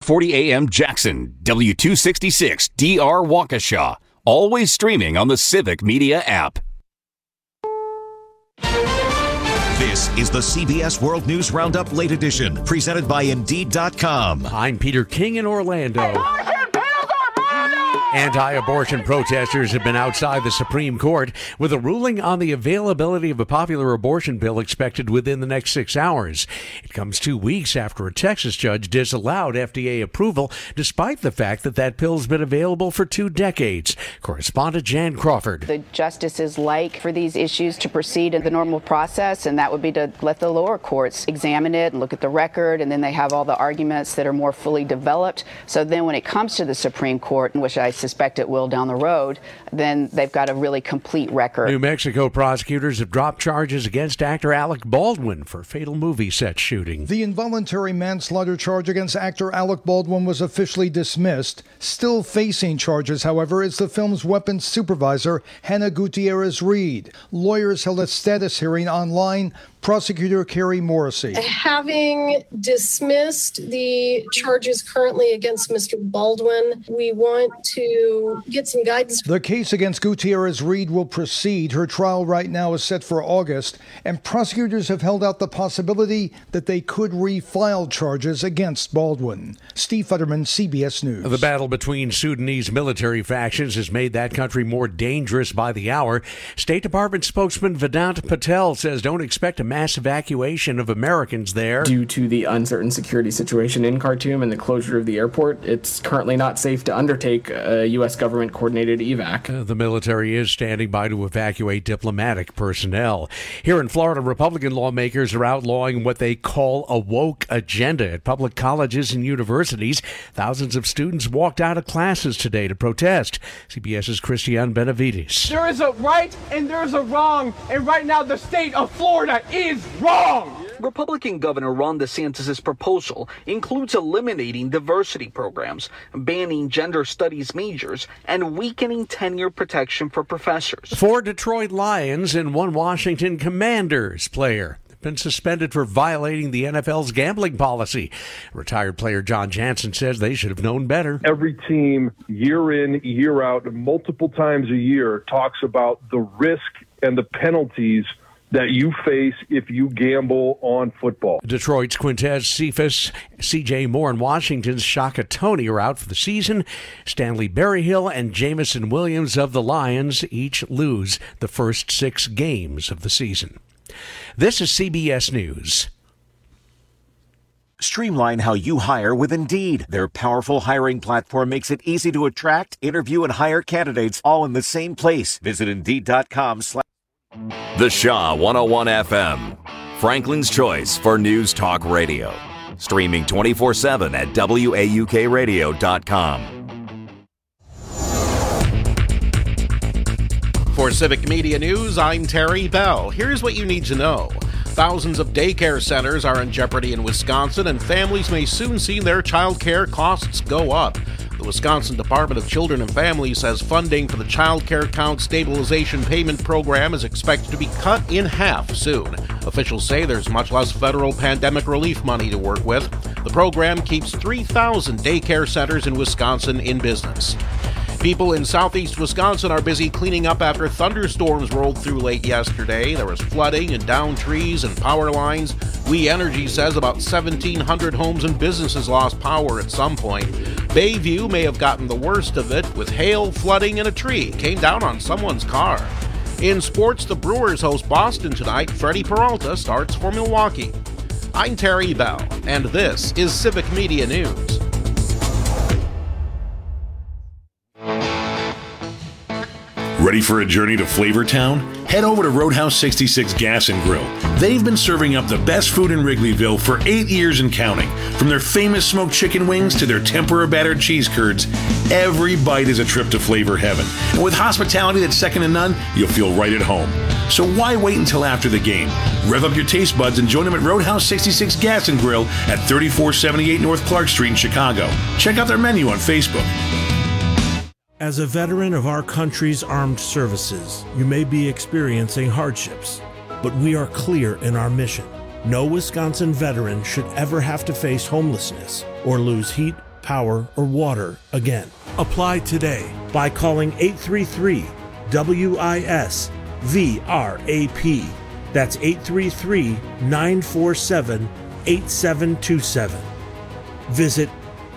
840 AM Jackson, W266 DR Waukesha. Always streaming on the Civic Media app. This is the CBS World News Roundup Late Edition, presented by Indeed.com. I'm Peter King in Orlando. Anti-abortion protesters have been outside the Supreme Court with a ruling on the availability of a popular abortion bill expected within the next 6 hours. It comes 2 weeks after a Texas judge disallowed FDA approval, despite the fact that that pill's been available for 2 decades. Correspondent Jan Crawford. The justices like for these issues to proceed in the normal process, and that would be to let the lower courts examine it and look at the record, and then they have all the arguments that are more fully developed. So then when it comes to the Supreme Court, which I suspect it will down the road, then they've got a really complete record. New Mexico prosecutors have dropped charges against actor Alec Baldwin for fatal movie set shooting. The involuntary manslaughter charge against actor Alec Baldwin was officially dismissed. Still facing charges, however, is the film's weapons supervisor, Hannah Gutierrez Reed. Lawyers held a status hearing online. Prosecutor Carrie Morrissey. Having dismissed the charges currently against Mr. Baldwin, we want to get some guidance. The case against Gutierrez Reed will proceed. Her trial right now is set for August, and prosecutors have held out the possibility that they could refile charges against Baldwin. Steve Futterman, CBS News. The battle between Sudanese military factions has made that country more dangerous by the hour. State Department spokesman Vedant Patel says don't expect a mass evacuation of Americans there. Due to the uncertain security situation in Khartoum and the closure of the airport, it's currently not safe to undertake a U.S. government-coordinated evac. The military is standing by to evacuate diplomatic personnel. Here in Florida, Republican lawmakers are outlawing what they call a woke agenda at public colleges and universities. Thousands of students walked out of classes today to protest. CBS's Christiane Benavides. There is a right and there is a wrong, and right now the state of Florida is wrong. Republican Governor Ron DeSantis' proposal includes eliminating diversity programs, banning gender studies majors, and weakening tenure protection for professors. 4 Detroit Lions and 1 Washington Commanders player been suspended for violating the NFL's gambling policy. Retired player John Jansen says they should have known better. Every team, year in, year out, multiple times a year, talks about the risk and the penalties that you face if you gamble on football. Detroit's Quintez Cephas, C.J. Moore, and Washington's Shaka Toney are out for the season. Stanley Berryhill and Jamison Williams of the Lions each lose the first 6 games of the season. This is CBS News. Streamline how you hire with Indeed. Their powerful hiring platform makes it easy to attract, interview, and hire candidates all in the same place. Visit Indeed.com/ The Shaw 101 FM, Franklin's choice for news talk radio. Streaming 24/7 at WAUKradio.com. For Civic Media News, I'm Terry Bell. Here's what you need to know. Thousands of daycare centers are in jeopardy in Wisconsin, and families may soon see their child care costs go up. The Wisconsin Department of Children and Families says funding for the Child Care Count Stabilization Payment Program is expected to be cut in half soon. Officials say there's much less federal pandemic relief money to work with. The program keeps 3,000 daycare centers in Wisconsin in business. People in southeast Wisconsin are busy cleaning up after thunderstorms rolled through late yesterday. There was flooding and downed trees and power lines. We Energy says about 1,700 homes and businesses lost power at some point. Bayview may have gotten the worst of it, with hail, flooding, and a tree came down on someone's car. In sports, the Brewers host Boston tonight. Freddie Peralta starts for Milwaukee. I'm Terry Bell, and this is Civic Media News. Ready for a journey to Flavortown? Head over to Roadhouse 66 Gas and Grill. They've been serving up the best food in Wrigleyville for 8 years and counting. From their famous smoked chicken wings to their tempura battered cheese curds, every bite is a trip to flavor heaven. And with hospitality that's second to none, you'll feel right at home. So why wait until after the game? Rev up your taste buds and join them at Roadhouse 66 Gas and Grill at 3478 North Clark Street in Chicago. Check out their menu on Facebook. As a veteran of our country's armed services, you may be experiencing hardships, but we are clear in our mission. No Wisconsin veteran should ever have to face homelessness or lose heat, power, or water again. Apply today by calling 833-WIS-VRAP. That's 833-947-8727. Visit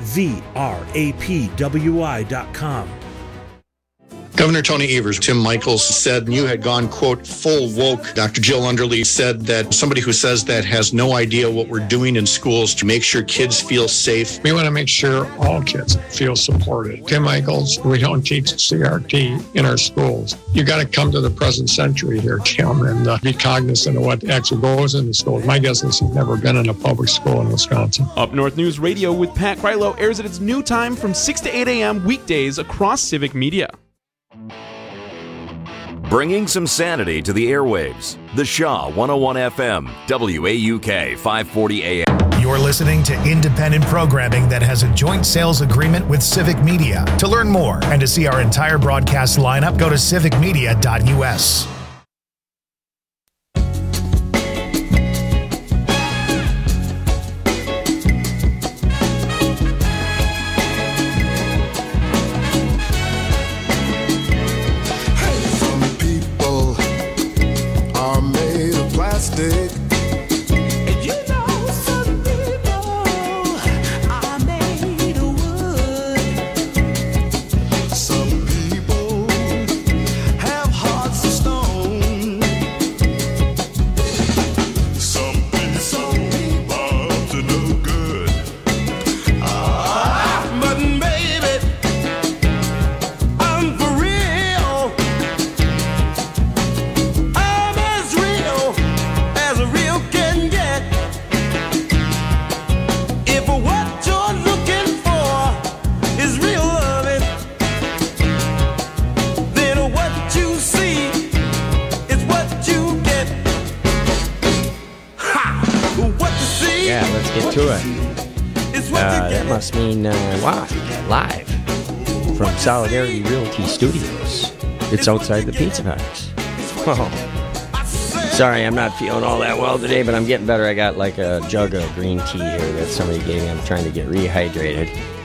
VRAPWI.com. Governor Tony Evers, Tim Michaels said you had gone, quote, full woke. Dr. Jill Underly said that somebody who says that has no idea what we're doing in schools to make sure kids feel safe. We want to make sure all kids feel supported. Tim Michaels, we don't teach CRT in our schools. You got to come to the present century here, Tim, and be cognizant of what actually goes in the schools. My guess is he's never been in a public school in Wisconsin. Up North News Radio with Pat Krylo airs at its new time from 6 to 8 a.m. weekdays across Civic Media. Bringing some sanity to the airwaves. The Shaw 101 FM, WAUK 540 AM. You're listening to independent programming that has a joint sales agreement with Civic Media. To learn more and to see our entire broadcast lineup, go to civicmedia.us. Solidarity Realty Studios. It's outside the Pizza Box. Oh. Sorry, I'm not feeling all that well today, but I'm getting better. I got like a jug of green tea here that somebody gave me. I'm trying to get rehydrated.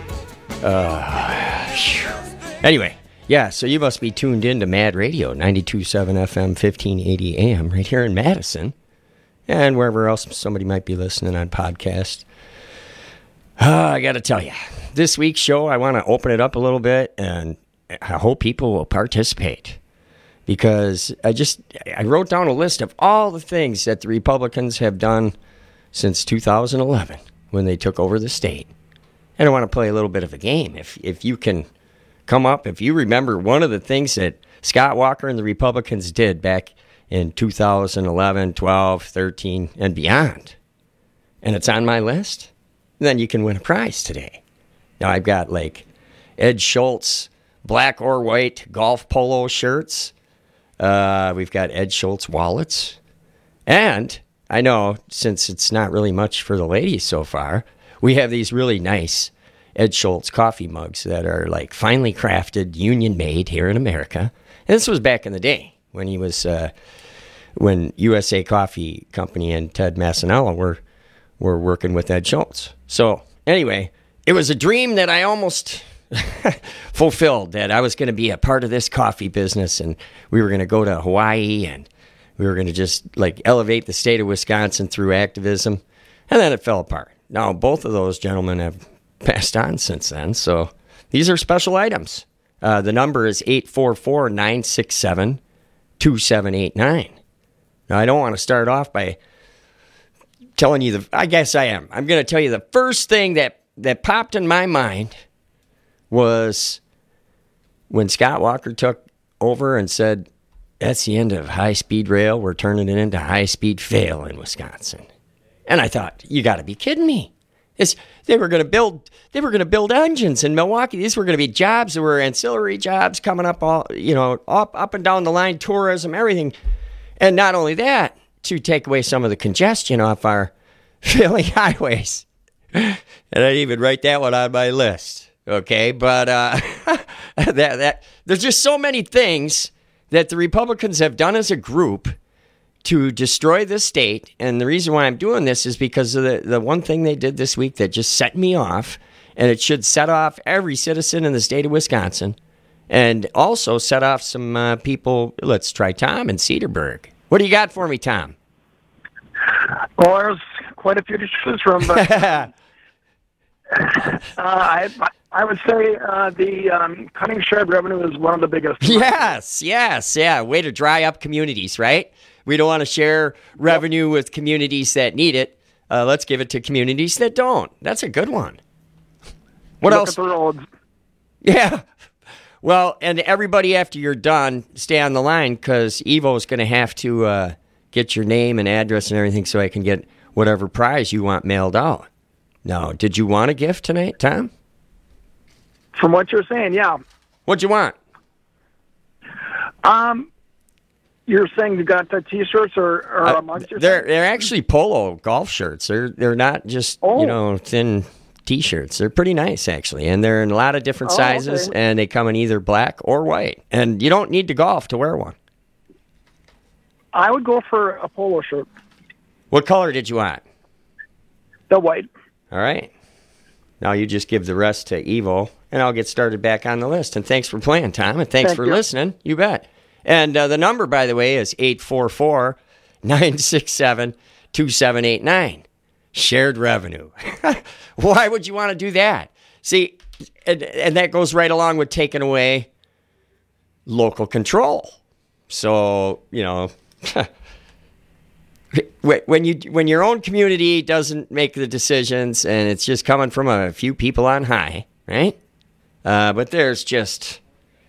Anyway, yeah, so you must be tuned in to Mad Radio, 92.7 FM, 1580 AM, right here in Madison, and wherever else somebody might be listening on podcast. I got to tell you, this week's show, I want to open it up a little bit, and I hope people will participate, because I wrote down a list of all the things that the Republicans have done since 2011 when they took over the state. And I want to play a little bit of a game. If you can come up, if you remember one of the things that Scott Walker and the Republicans did back in 2011, 12, 13, and beyond, and it's on my list, then you can win a prize today. Now, I've got like Ed Schultz black or white golf polo shirts. We've got Ed Schultz wallets. And I know, since it's not really much for the ladies so far, we have these really nice Ed Schultz coffee mugs that are like finely crafted, union made here in America. And this was back in the day when he was, when USA Coffee Company and Ted Massanella were working with Ed Schultz. So anyway, it was a dream that I almost fulfilled, that I was going to be a part of this coffee business, and we were going to go to Hawaii, and we were going to just like elevate the state of Wisconsin through activism. And then it fell apart. Now, both of those gentlemen have passed on since then, so these are special items. The number is 844-967-2789. Now, I don't want to start off by telling you I guess I am. I'm going to tell you the first thing that popped in my mind was when Scott Walker took over and said, that's the end of high-speed rail. We're turning it into high-speed fail in Wisconsin. And I thought, you got to be kidding me. They were going to build engines in Milwaukee. These were going to be jobs. There were ancillary jobs coming up up and down the line, tourism, everything. And not only that, to take away some of the congestion off our failing highways. And I didn't even write that one on my list. Okay, but there's just so many things that the Republicans have done as a group to destroy the state. And the reason why I'm doing this is because of the one thing they did this week that just set me off. And it should set off every citizen in the state of Wisconsin and also set off some people. Let's try Tom in Cedarburg. What do you got for me, Tom? Well, there's quite a few to choose from, but I would say the cutting shared revenue is one of the biggest. Yes, yeah. Way to dry up communities, right? We don't want to share revenue with communities that need it. Let's give it to communities that don't. That's a good one. What Look else? At the roads. Yeah. Well, and everybody, after you're done, stay on the line because Evo's going to have to get your name and address and everything so I can get whatever prize you want mailed out. Now, did you want a gift tonight, Tom? From what you're saying, yeah. What'd you want? You're saying you got the T-shirts or a mug? They're actually polo golf shirts. They're not just thin T-shirts. They're pretty nice, actually, and they're in a lot of different sizes, and they come in either black or white. And you don't need to golf to wear one. I would go for a polo shirt. What color did you want? The white. All right. Now you just give the rest to Evo, and I'll get started back on the list. And thanks for playing, Tom, and thanks for listening. You bet. And the number, by the way, is 844-967-2789. Shared revenue. Why would you want to do that? See, and that goes right along with taking away local control. So, when your own community doesn't make the decisions and it's just coming from a few people on high, right? But there's just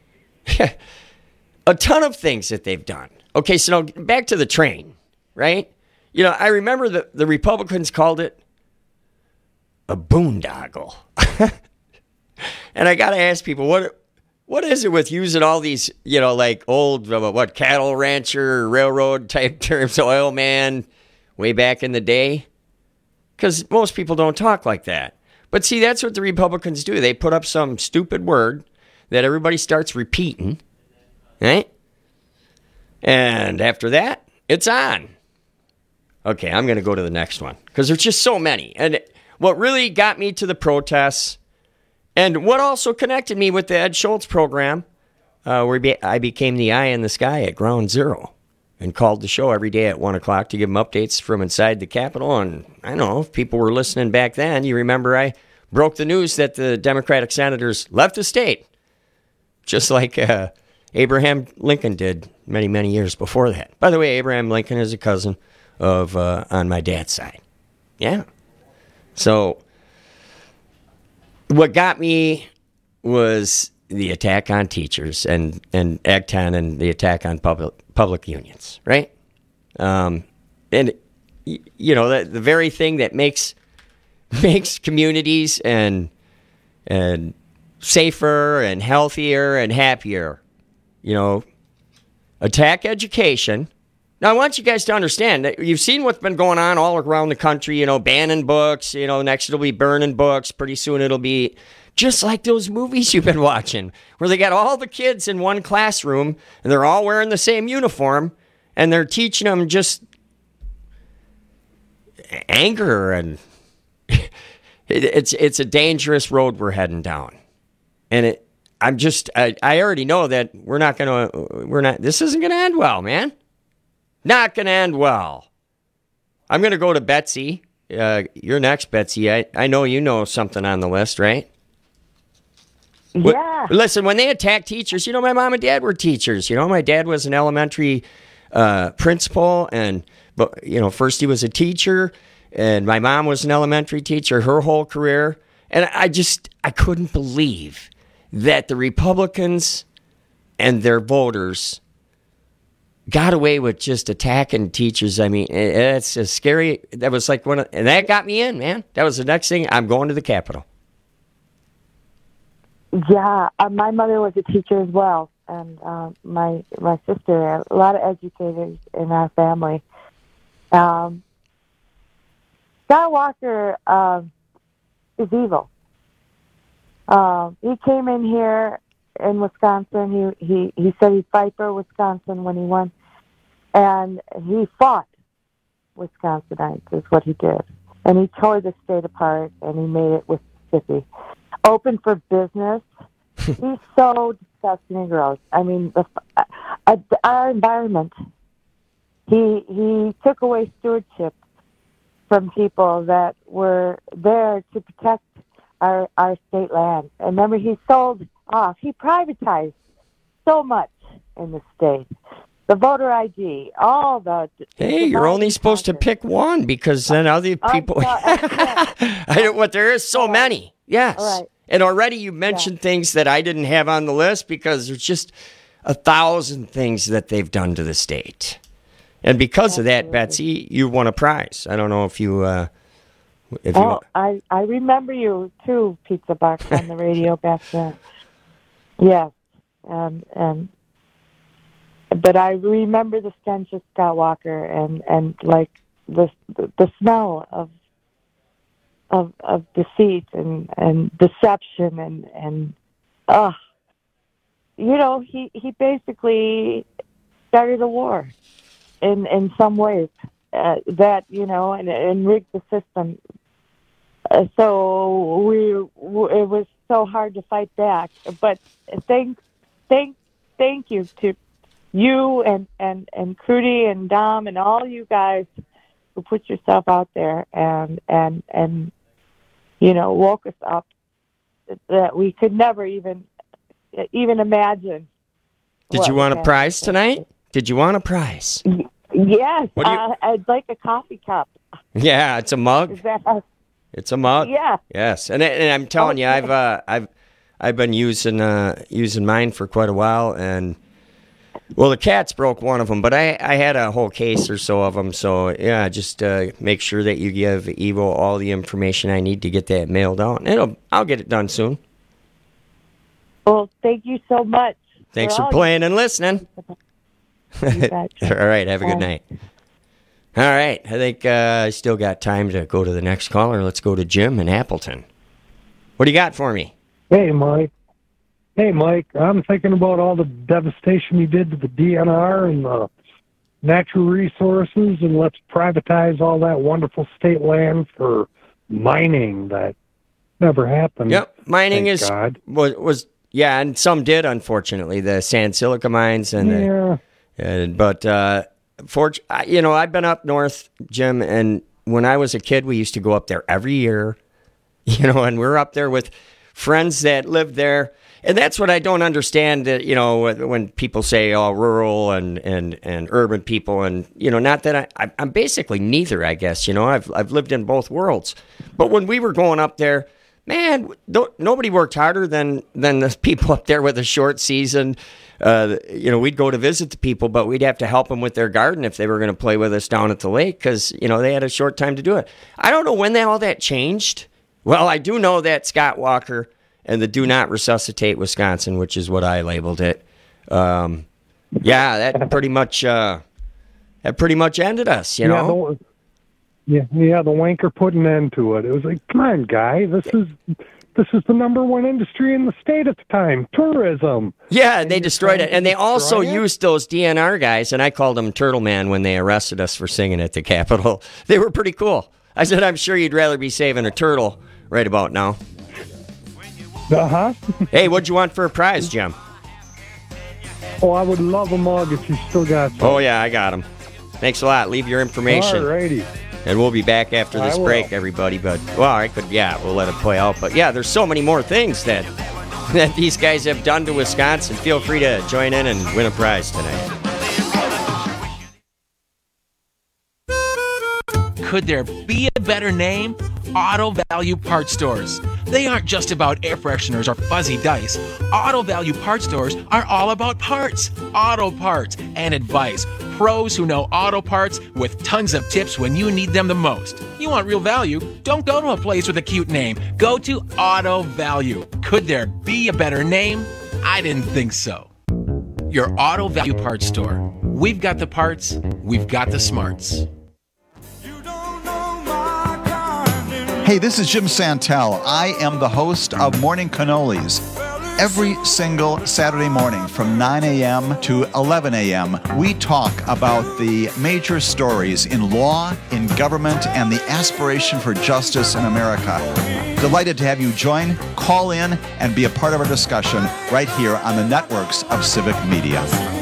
a ton of things that they've done. Okay, so now back to the train, right? I remember the Republicans called it a boondoggle. And I got to ask people, what is it with using all these, like old, cattle rancher, railroad type terms, oil man, way back in the day? Because most people don't talk like that. But see, that's what the Republicans do. They put up some stupid word that everybody starts repeating, right? And after that, it's on. Okay, I'm going to go to the next one because there's just so many. And what really got me to the protests and what also connected me with the Ed Schultz program, where I became the eye in the sky at Ground Zero and called the show every day at 1 o'clock to give them updates from inside the Capitol. And I don't know if people were listening back then. You remember I broke the news that the Democratic senators left the state, just like Abraham Lincoln did many, many years before that. By the way, Abraham Lincoln is a cousin of on my dad's side. Yeah. So what got me was the attack on teachers and Ag 10 and the attack on public unions, right? And the very thing that makes communities and safer and healthier and happier, attack education. Now, I want you guys to understand that you've seen what's been going on all around the country, banning books, next it'll be burning books. Pretty soon it'll be just like those movies you've been watching where they got all the kids in one classroom and they're all wearing the same uniform and they're teaching them just anger and it's a dangerous road we're heading down. And I already know that this isn't going to end well, man. Not going to end well. I'm going to go to Betsy. You're next, Betsy. I know you know something on the list, right? Yeah. Listen, when they attack teachers, my mom and dad were teachers. My dad was an elementary principal, but first he was a teacher, and my mom was an elementary teacher her whole career. And I couldn't believe that the Republicans and their voters got away with just attacking teachers. I mean, it's a scary. That was like and that got me in, man. That was the next thing. I'm going to the Capitol. Yeah, my mother was a teacher as well, and my sister, a lot of educators in our family. Scott Walker is evil. He came in here in Wisconsin. He said he'd fight for Wisconsin when he won, and he fought Wisconsinites is what he did. And he tore the state apart, and he made it with Mississippi. Open for business. He's so disgusting and gross. I mean, our environment. He took away stewardship from people that were there to protect our state land. And remember, he sold off. He privatized so much in the state. The voter ID, all the... Hey, you're only supposed to pick one because then other people... there is so many. Yes. Right. And already you mentioned things that I didn't have on the list because there's just 1,000 things that they've done to the state. And because of that, Betsy, you won a prize. I don't know if you... I remember you, too, Pizza Box, on the radio back then. Yes. But I remember the stench of Scott Walker and like the smell of deceit and deception and he basically started a war in some ways that and rigged the system. So it was so hard to fight back. But thank you to you and Crudy and Dom and all you guys who put yourself out there and woke us up that we could never even imagine. Did you want a prize tonight? Did you want a prize? Yes, I'd like a coffee cup. Yeah, it's a mug. It's a mug. Yeah. Yes, and I'm telling you, I've been using mine for quite a while, and well, the cats broke one of them, but I had a whole case or so of them. So yeah, just make sure that you give Evo all the information I need to get that mailed out, and I'll get it done soon. Well, thank you so much. Thanks for playing and listening. All right, have a good night. All right, I think I still got time to go to the next caller. Let's go to Jim in Appleton. What do you got for me? Hey, Mike. I'm thinking about all the devastation you did to the DNR and the natural resources, and let's privatize all that wonderful state land for mining. That never happened. Yep, mining Thank God. was and some did, unfortunately, the sand silica mines and but I've been up north, Jim, and when I was a kid, we used to go up there every year, and we're up there with friends that lived there. And that's what I don't understand, when people say, rural and urban people. And, not that I'm basically neither, I guess. I've lived in both worlds. But when we were going up there, man, nobody worked harder than the people up there with a short season. We'd go to visit the people, but we'd have to help them with their garden if they were going to play with us down at the lake because, they had a short time to do it. I don't know when all that changed. Well, I do know that Scott Walker and the Do Not Resuscitate Wisconsin, which is what I labeled it. That pretty much ended us, the wanker put an end to it. It was like, come on, guy, this is the number one industry in the state at the time, tourism. Yeah, and they destroyed it. And they also used those DNR guys, and I called them Turtle Man when they arrested us for singing at the Capitol. They were pretty cool. I said, I'm sure you'd rather be saving a turtle right about now. Uh-huh. Hey, what'd you want for a prize, Jim? Oh, I would love a mug if you still got some. Oh, yeah, I got them. Thanks a lot. Leave your information. All righty. And we'll be back after this break, everybody. But, we'll let it play out. But, yeah, there's so many more things that these guys have done to Wisconsin. Feel free to join in and win a prize tonight. Could there be a better name? Auto Value Parts Stores. They aren't just about air fresheners or fuzzy dice. Auto Value Parts Stores are all about parts, auto parts, and advice. Pros who know auto parts with tons of tips when you need them the most. You want real value? Don't go to a place with a cute name. Go to Auto Value. Could there be a better name? I didn't think so. Your Auto Value Parts Store. We've got the parts, we've got the smarts. Hey, this is Jim Santel. I am the host of Morning Cannolis. Every single Saturday morning from 9 a.m. to 11 a.m., we talk about the major stories in law, in government, and the aspiration for justice in America. Delighted to have you join, call in, and be a part of our discussion right here on the networks of Civic Media.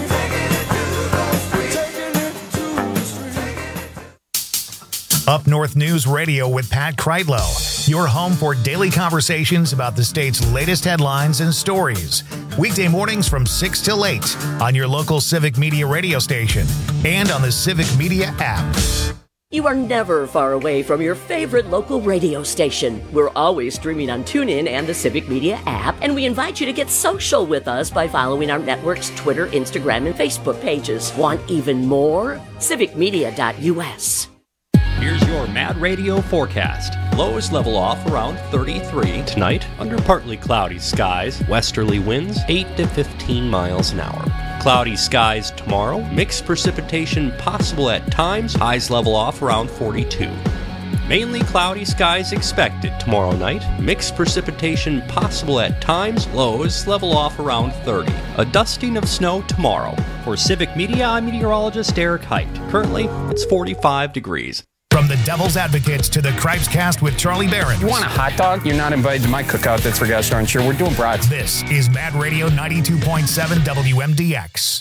Up North News Radio with Pat Kreitlow, your home for daily conversations about the state's latest headlines and stories. Weekday mornings from 6 till 8 on your local Civic Media radio station and on the Civic Media app. You are never far away from your favorite local radio station. We're always streaming on TuneIn and the Civic Media app, and we invite you to get social with us by following our network's Twitter, Instagram, and Facebook pages. Want even more? civicmedia.us. Here's your Mad Radio forecast. Lows level off around 33 tonight under partly cloudy skies. Westerly winds 8 to 15 miles an hour. Cloudy skies tomorrow. Mixed precipitation possible at times. Highs level off around 42. Mainly cloudy skies expected tomorrow night. Mixed precipitation possible at times. Lows level off around 30. A dusting of snow tomorrow. For Civic Media, I'm meteorologist Eric Height. Currently, it's 45 degrees. From the Devil's Advocates to the Cripes Cast with Charlie Barron. You want a hot dog? You're not invited to my cookout that's for guests, aren't you? We're doing brats. This is Mad Radio 92.7 WMDX.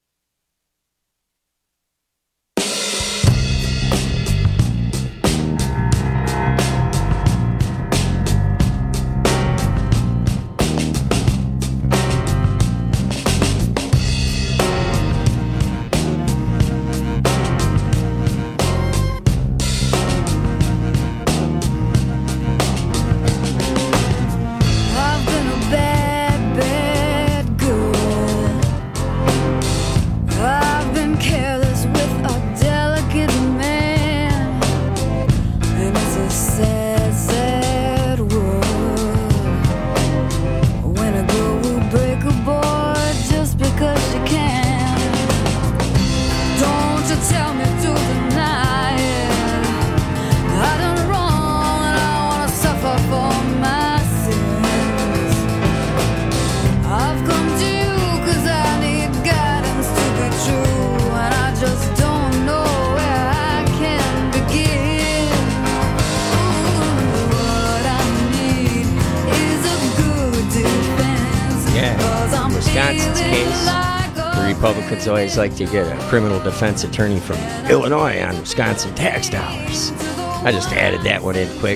Republicans always like to get a criminal defense attorney from Illinois on Wisconsin tax dollars. I just added that one in quick.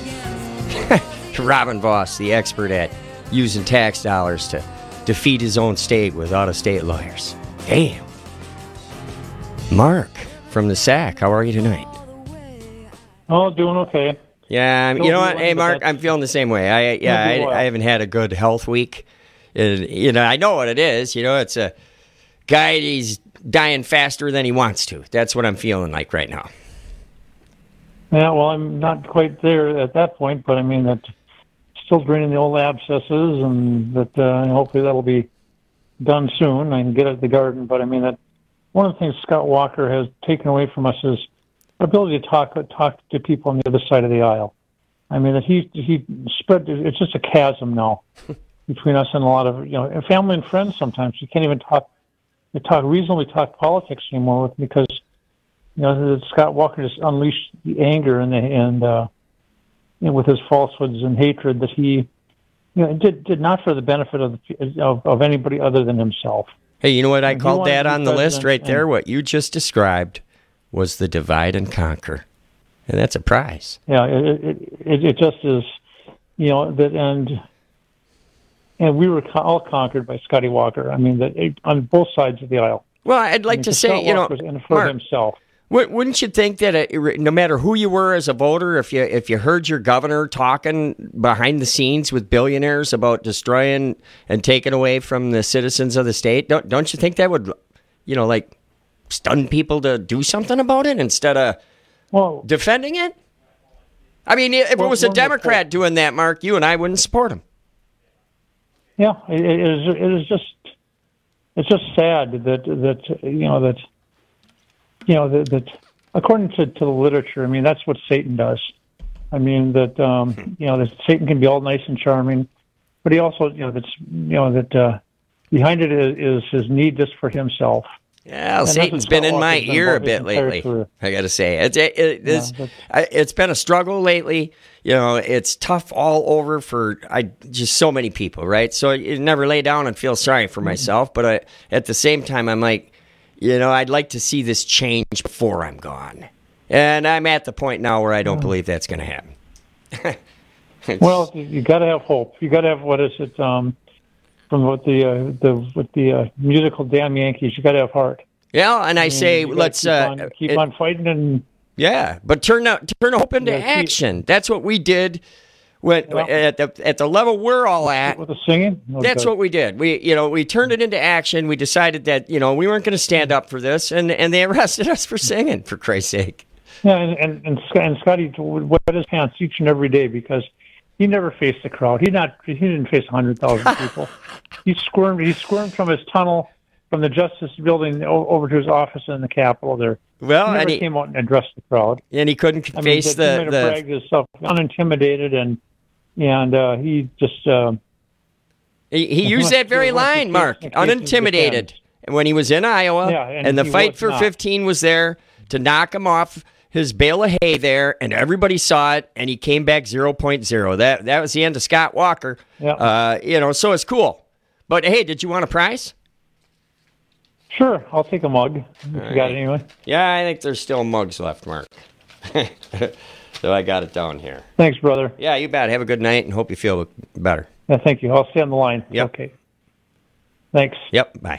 Robin Voss, the expert at using tax dollars to defeat his own state with out-of-state lawyers. Damn. Mark from the SAC, how are you tonight? Oh, doing okay. Yeah, you know what? Hey, Mark, I'm feeling the same way. I haven't had a good health week. I know what it is. It's a guy, he's dying faster than he wants to. That's what I'm feeling like right now. Yeah, well, I'm not quite there at that point, but I mean, that still draining the old abscesses, and that hopefully that'll be done soon. I can get at the garden, but I mean, that one of the things Scott Walker has taken away from us is our ability to talk to people on the other side of the aisle. I mean, that he spread, it's just a chasm now between us and a lot of, family and friends sometimes. You can't even reasonably talk politics anymore because Scott Walker just unleashed the anger and with his falsehoods and hatred that he did not for the benefit of anybody other than himself. Hey, you know what I called that on the list right there? What you just described was the divide and conquer, and that's a prize. Yeah, it just is, that and we were all conquered by Scotty Walker. I mean, that on both sides of the aisle. Well, I'd like to say, and for Mark, himself. Wouldn't you think that no matter who you were as a voter, if you heard your governor talking behind the scenes with billionaires about destroying and taking away from the citizens of the state, don't you think that would, stun people to do something about it instead of defending it? I mean, if it was a Democrat doing that, Mark, you and I wouldn't support him. Yeah, it's just sad that according to the literature, I mean, that's what Satan does. I mean, that Satan can be all nice and charming, but he also, that behind it is his need just for himself. Yeah, Satan's been in my ear a bit lately. I got to say, it's been a struggle lately. You know, it's tough all over for just so many people, right? So you never lay down and feel sorry for myself, but at the same time, I'm like, you know, I'd like to see this change before I'm gone, and I'm at the point now where I don't believe that's going to happen. Well, you got to have hope. You got to have from what the musical Damn Yankees, you got to have heart. Yeah, and I say let's keep on fighting and but turn hope into action. That's what we did at the level we're all at. With the singing, that's what we did. We turned it into action. We decided that we weren't going to stand up for this, and they arrested us for singing, for Christ's sake. Yeah, and Scotty wet his pants each and every day because he never faced the crowd. He didn't face 100,000 people. He squirmed from his tunnel from the Justice Building over to his office in the Capitol there. Well, he never came out and addressed the crowd. And he couldn't face he might have bragged himself unintimidated, and he just he used that very line, Mark, unintimidated, when he was in Iowa, and the fight for 15 was there to knock him off his bale of hay there, and everybody saw it, and he came back 0.0. That was the end of Scott Walker. Yeah. So it's cool. But hey, did you want a prize? Sure, I'll take a mug. If you got it anyway. Yeah, I think there's still mugs left, Mark. So I got it down here. Thanks, brother. Yeah, you bet. Have a good night, and hope you feel better. Yeah, thank you. I'll stay on the line. Yep. Okay. Thanks. Yep. Bye.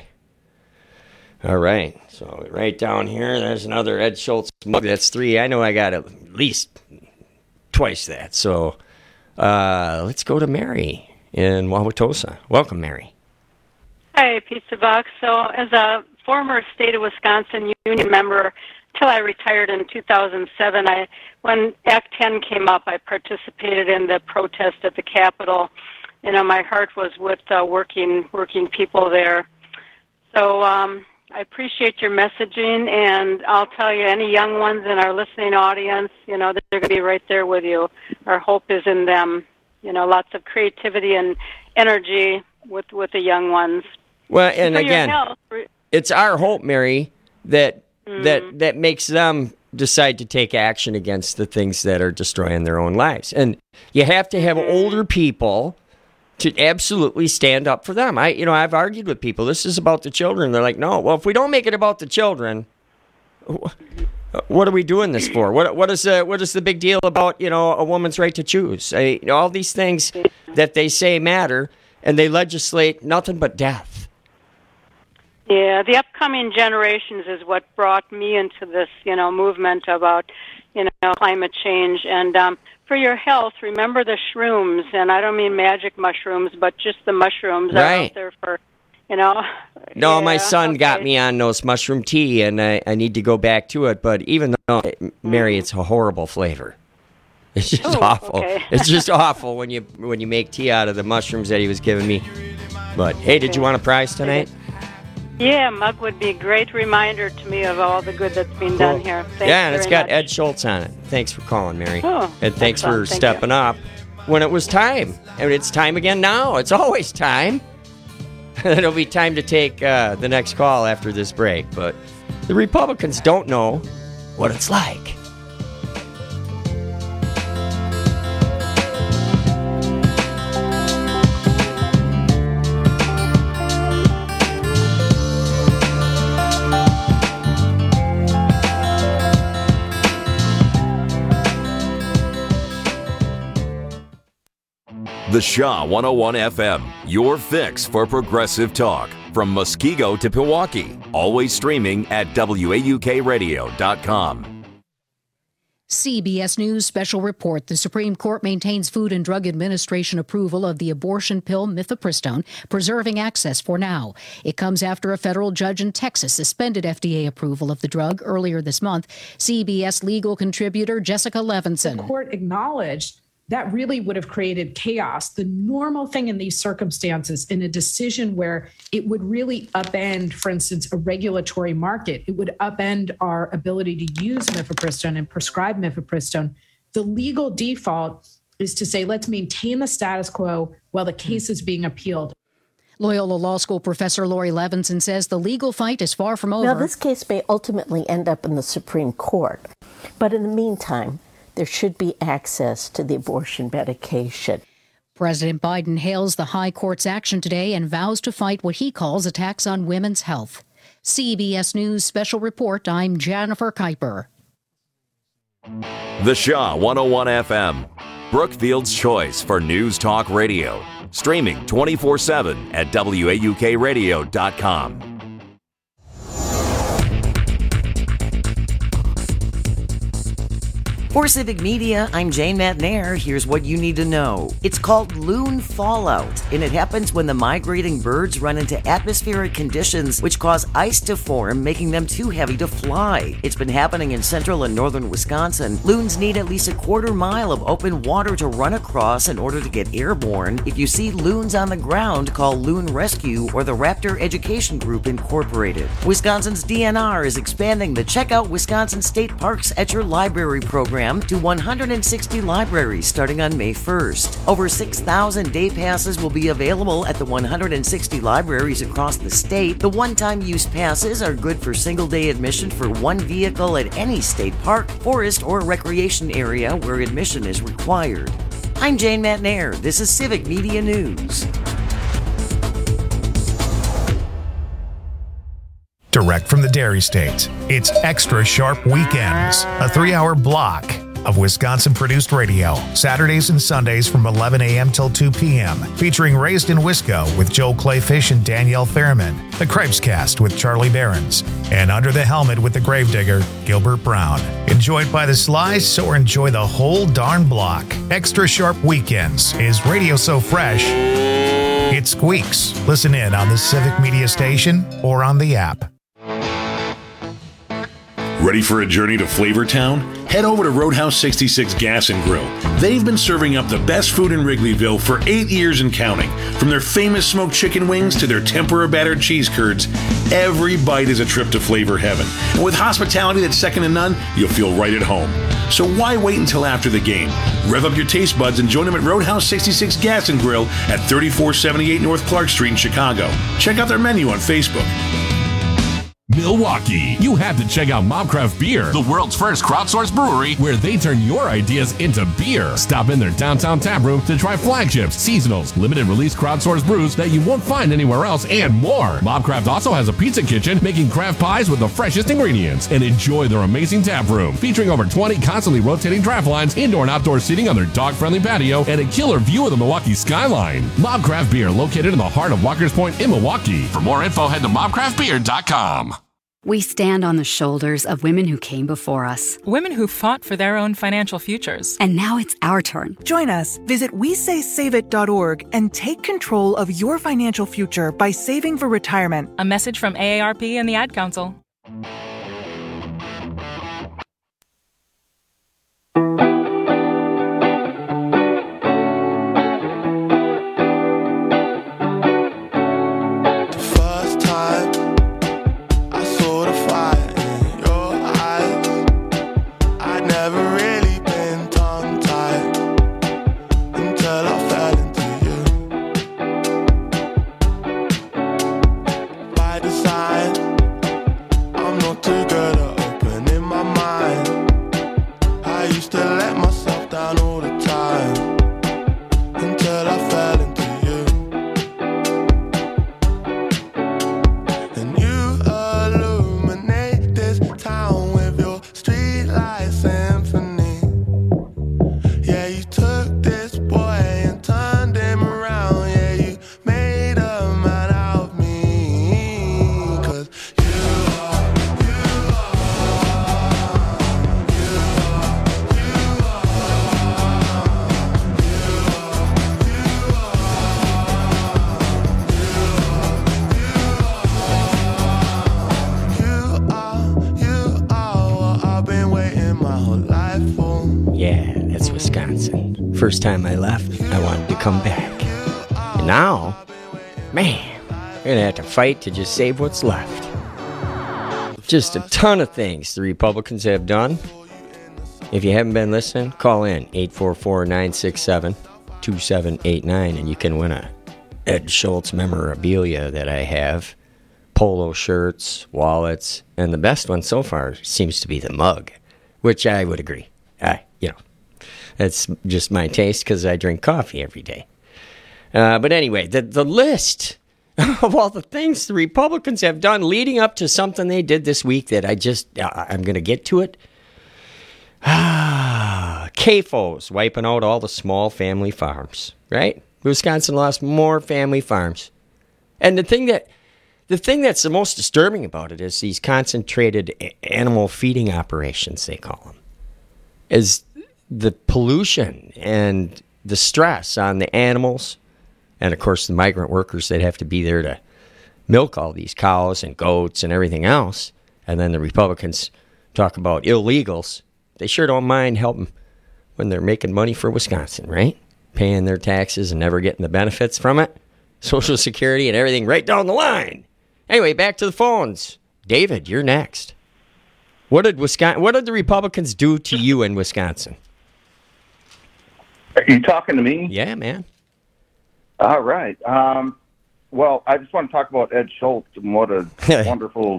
All right. So right down here, there's another Ed Schultz mug. That's 3. I know I got at least twice that. So let's go to Mary in Wauwatosa. Welcome, Mary. Hi, Pizza Box. So as a former state of Wisconsin union member, until I retired in 2007, when Act 10 came up, I participated in the protest at the Capitol. You know, my heart was with working people there. So I appreciate your messaging, and I'll tell you, any young ones in our listening audience, they're going to be right there with you. Our hope is in them. Lots of creativity and energy with the young ones. Well, and again, it's our hope, Mary, that makes them decide to take action against the things that are destroying their own lives. And you have to have older people to absolutely stand up for them. I've argued with people. This is about the children. They're like, no. Well, if we don't make it about the children, what are we doing this for? What is the big deal about a woman's right to choose? All these things that they say matter, and they legislate nothing but death. Yeah, the upcoming generations is what brought me into this, movement about, climate change. And for your health, remember the shrooms, and I don't mean magic mushrooms, but just the mushrooms that are out there for, No, my son got me on those mushroom tea, and I need to go back to it. But even though, Mary, it's a horrible flavor. It's just awful. Okay. It's just awful when you make tea out of the mushrooms that he was giving me. But hey, did you want a prize tonight? Yeah, mug would be a great reminder to me of all the good that's been done here. Thanks and it's got much. Ed Schultz on it. Thanks for calling, Mary. Oh, and thanks for stepping up when it was time. And it's time again now. It's always time. It'll be time to take the next call after this break. But the Republicans don't know what it's like. The Shaw 101 FM, your fix for progressive talk. From Muskego to Pewaukee, always streaming at WAUKradio.com. CBS News special report. The Supreme Court maintains Food and Drug Administration approval of the abortion pill mifepristone, preserving access for now. It comes after a federal judge in Texas suspended FDA approval of the drug earlier this month. CBS legal contributor Jessica Levinson. The court acknowledged that really would have created chaos. The normal thing in these circumstances, in a decision where it would really upend, for instance, a regulatory market, it would upend our ability to use mifepristone and prescribe mifepristone. The legal default is to say, let's maintain the status quo while the case is being appealed. Loyola Law School professor Lori Levinson says the legal fight is far from over. Now, this case may ultimately end up in the Supreme Court, but in the meantime, there should be access to the abortion medication. President Biden hails the High Court's action today and vows to fight what he calls attacks on women's health. CBS News Special Report, I'm Jennifer Kuiper. The Shaw 101 FM, Brookfield's choice for News Talk Radio. Streaming 24/7 at WAUKradio.com. For Civic Media, I'm Jane Matnair. Here's what you need to know. It's called loon fallout, and it happens when the migrating birds run into atmospheric conditions which cause ice to form, making them too heavy to fly. It's been happening in central and northern Wisconsin. Loons need at least a quarter mile of open water to run across in order to get airborne. If you see loons on the ground, call Loon Rescue or the Raptor Education Group Incorporated. Wisconsin's DNR is expanding the Check Out Wisconsin State Parks at Your Library program to 160 libraries starting on May 1st. Over 6,000 day passes will be available at the 160 libraries across the state. The one-time use passes are good for single-day admission for one vehicle at any state park, forest, or recreation area where admission is required. I'm Jane Matnair. This is Civic Media News. Direct from the Dairy State, it's Extra Sharp Weekends, a 3-hour block of Wisconsin-produced radio, Saturdays and Sundays from 11 a.m. till 2 p.m., featuring Raised in Wisco with Joel Clayfish and Danielle Fairman, The Cripescast with Charlie Behrens, and Under the Helmet with the Gravedigger, Gilbert Brown. Enjoyed by the slice or enjoy the whole darn block. Extra Sharp Weekends is radio so fresh, it squeaks. Listen in on the Civic Media Station or on the app. Ready for a journey to Flavortown? Head over to Roadhouse 66 Gas and Grill. They've been serving up the best food in Wrigleyville for 8 years and counting. From their famous smoked chicken wings to their tempura battered cheese curds, every bite is a trip to flavor heaven. And with hospitality that's second to none, you'll feel right at home. So why wait until after the game? Rev up your taste buds and join them at Roadhouse 66 Gas and Grill at 3478 North Clark Street in Chicago. Check out their menu on Facebook. Milwaukee, you have to check out Mobcraft Beer, the world's first crowdsourced brewery where they turn your ideas into beer. Stop in their downtown tap room to try flagships, seasonals, limited release crowdsourced brews that you won't find anywhere else, and more. Mobcraft also has a pizza kitchen making craft pies with the freshest ingredients. And enjoy their amazing tap room featuring over 20 constantly rotating draft lines, indoor and outdoor seating on their dog-friendly patio, and a killer view of the Milwaukee skyline. Mobcraft Beer, located in the heart of Walker's Point in Milwaukee. For more info, head to mobcraftbeer.com. We stand on the shoulders of women who came before us. Women who fought for their own financial futures. And now it's our turn. Join us. Visit WeSaySaveIt.org and take control of your financial future by saving for retirement. A message from AARP and the Ad Council. First time I left, I wanted to come back. And now, man, we're going to have to fight to just save what's left. Just a ton of things the Republicans have done. If you haven't been listening, call in 844-967-2789 and you can win a Ed Schultz memorabilia that I have. Polo shirts, wallets, and the best one so far seems to be the mug, which I would agree. That's just my taste because I drink coffee every day. But anyway, the list of all the things the Republicans have done leading up to something they did this week that I'm going to get to it. CAFO's wiping out all the small family farms, right? Wisconsin lost more family farms. And the thing that's the most disturbing about it is these concentrated animal feeding operations, they call them, is the pollution and the stress on the animals and, of course, the migrant workers that have to be there to milk all these cows and goats and everything else. And then the Republicans talk about illegals. They sure don't mind helping when they're making money for Wisconsin, right? Paying their taxes and never getting the benefits from it. Social Security and everything right down the line. Anyway, back to the phones. David, you're next. What did the Republicans do to you in Wisconsin? Are you talking to me? Yeah, man. All right. Well, I just want to talk about Ed Schultz and what a wonderful,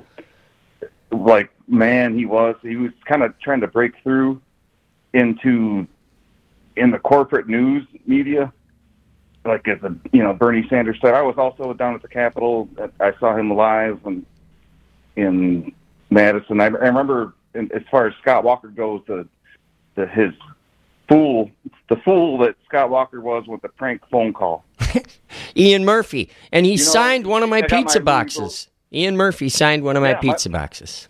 man he was. He was kind of trying to break through in the corporate news media, like as Bernie Sanders said. I was also down at the Capitol. I saw him live in Madison. I remember, as far as Scott Walker goes, the fool that Scott Walker was with the prank phone call. Ian Murphy, and he signed one of my pizza boxes. Ian Murphy signed one of my pizza boxes.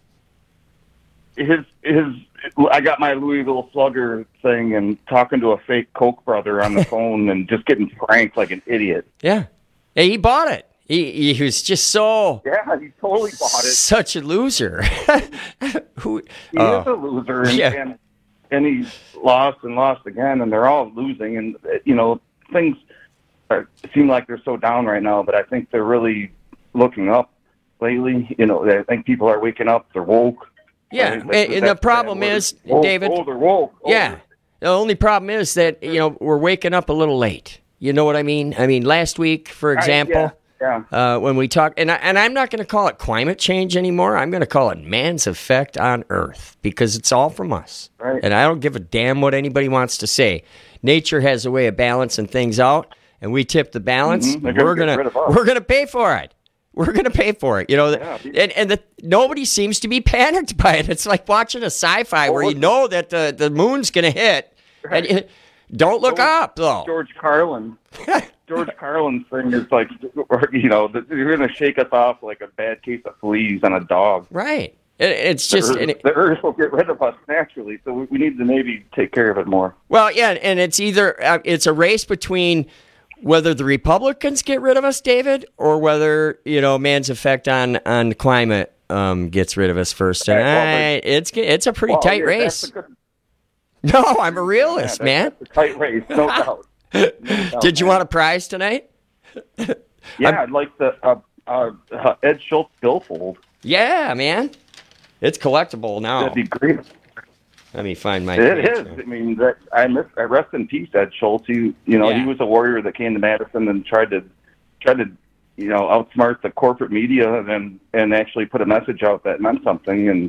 I got my Louisville Slugger thing and talking to a fake Koch brother on the phone and just getting pranked like an idiot. Yeah. Hey, he bought it. He was just so... Yeah, he totally bought it. Such a loser. He is a loser, and he's lost and lost again, and they're all losing. And, things seem like they're so down right now, but I think they're really looking up lately. I think people are waking up. They're woke. Yeah, and the problem is, David... they're woke. Yeah, the only problem is that, we're waking up a little late. You know what I mean? I mean, last week, for example... when we talk, and I'm not going to call it climate change anymore. I'm going to call it man's effect on Earth, because it's all from us. Right. And I don't give a damn what anybody wants to say. Nature has a way of balancing things out, and we tip the balance. Mm-hmm. We're gonna pay for it. We're gonna pay for it. And nobody seems to be panicked by it. It's like watching a sci-fi where you know that the moon's gonna hit, right. and don't look up though. George Carlin's thing is like, you're going to shake us off like a bad case of fleas on a dog. Right. It's just... The Earth will get rid of us naturally, so we need to maybe take care of it more. Well, yeah, and it's either... it's a race between whether the Republicans get rid of us, David, or whether, man's effect on climate gets rid of us first. And it's a pretty tight race. No, I'm a realist, man. That's a tight race, no doubt. Did you want a prize tonight? Yeah, I'd like the Ed Schultz billfold. Yeah, man. It's collectible now. That'd be great. Let me find my... It is. I mean, I rest in peace, Ed Schultz. He was a warrior that came to Madison and tried to outsmart the corporate media and actually put a message out that meant something. And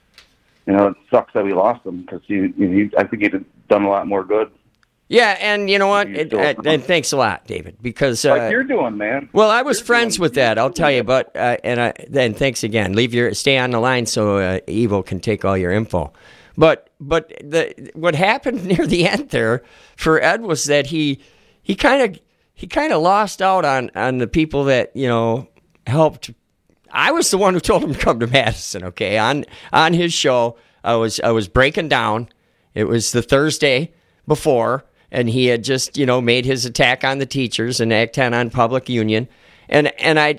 it sucks that we lost him, because I think he'd have done a lot more good. Yeah, and you know what? And thanks a lot, David, because... like you're doing, man. Well, I was friends with that, I'll tell you, but... then thanks again. Stay on the line so Evo can take all your info. But what happened near the end there for Ed was that he kind of lost out on the people that, helped. I was the one who told him to come to Madison, okay? On his show, I was breaking down. It was the Thursday before... And he had just, made his attack on the teachers and Act 10 on public union. And I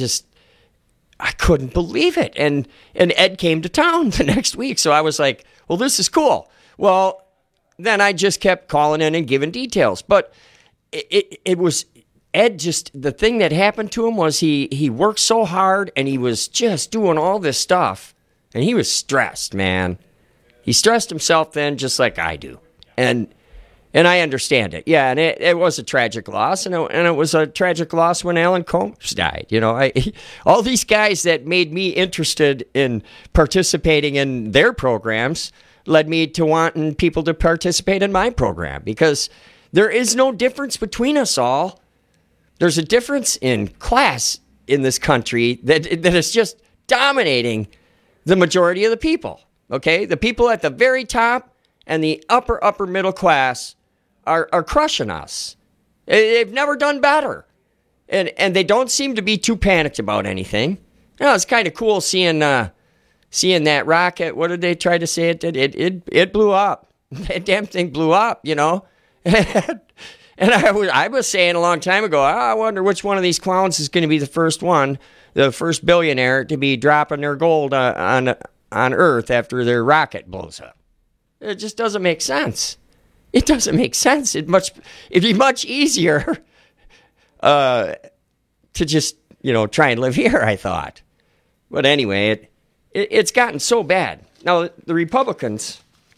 couldn't believe it. And Ed came to town the next week. So I was like, well, this is cool. Well, then I just kept calling in and giving details. But it was Ed the thing that happened to him was he worked so hard and he was just doing all this stuff. And he was stressed, man. He stressed himself then just like I do. And And I understand it. Yeah, and it was a tragic loss, and it was a tragic loss when Alan Combs died. You know, all these guys that made me interested in participating in their programs led me to wanting people to participate in my program, because there is no difference between us all. There's a difference in class in this country that is just dominating the majority of the people, okay? The people at the very top and the upper middle class are crushing us. They've never done better. And they don't seem to be too panicked about anything. You know, it's kind of cool seeing that rocket. What did they try to say it did? It blew up. That damn thing blew up, you know? And I was saying a long time ago, I wonder which one of these clowns is going to be the first billionaire to be dropping their gold on Earth after their rocket blows up. It just doesn't make sense. It doesn't make sense. It'd be much easier to just, try and live here, I thought. But anyway, it's gotten so bad. Now, the Republicans,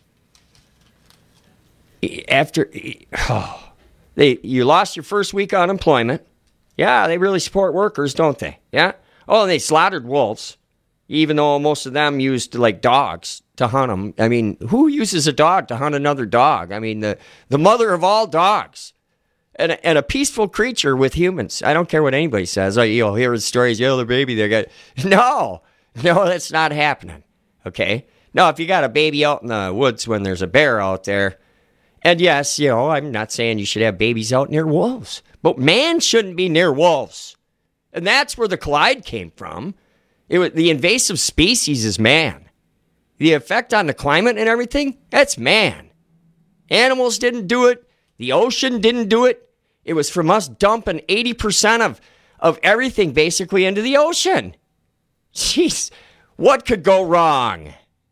you lost your first week of unemployment. Yeah, they really support workers, don't they? Yeah. Oh, and they slaughtered wolves, even though most of them used dogs to hunt them. I mean, who uses a dog to hunt another dog? I mean, the mother of all dogs, and a peaceful creature with humans. I don't care what anybody says. You'll hear stories. The baby they got. No, that's not happening. Okay. No, if you got a baby out in the woods when there's a bear out there, and yes, I'm not saying you should have babies out near wolves, but man shouldn't be near wolves. And that's where the collide came from. The invasive species is man. The effect on the climate and everything, that's man. Animals didn't do it. The ocean didn't do it. It was from us dumping 80% of everything basically into the ocean. Jeez, what could go wrong?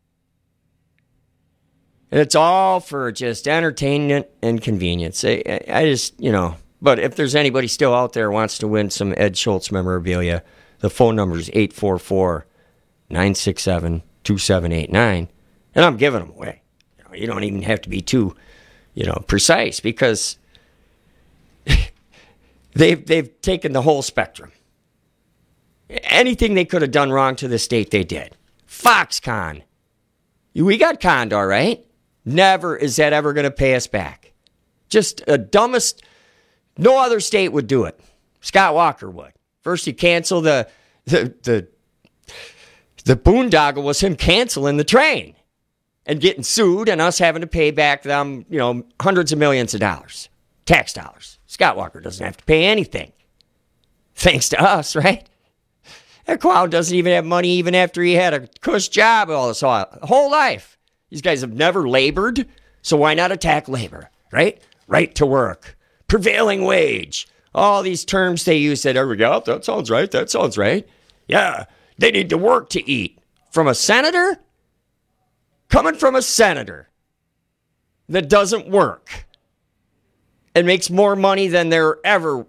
And it's all for just entertainment and convenience. I just, but if there's anybody still out there who wants to win some Ed Schultz memorabilia, the phone number is 844-967-2789, and I'm giving them away. You don't even have to be too, precise, because they've taken the whole spectrum. Anything they could have done wrong to the state, they did. Foxconn. We got conned, all right? Never is that ever going to pay us back. Just a dumbest. No other state would do it. Scott Walker would. First, you cancel the boondoggle was him canceling the train and getting sued and us having to pay back them, hundreds of millions of dollars, tax dollars. Scott Walker doesn't have to pay anything. Thanks to us, right? That clown doesn't even have money even after he had a cush job all his whole life. These guys have never labored, so why not attack labor, right? Right to work, prevailing wage, all these terms they use that that sounds right, that sounds right. Yeah, they need to work to eat. From a senator? Coming from a senator that doesn't work and makes more money than they're ever.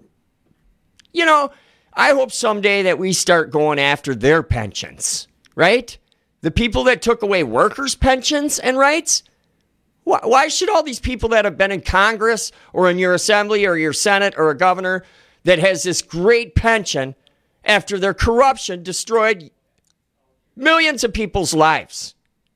I hope someday that we start going after their pensions, right? The people that took away workers' pensions and rights. Why should all these people that have been in Congress or in your assembly or your Senate or a governor that has this great pension after their corruption destroyed millions of people's lives?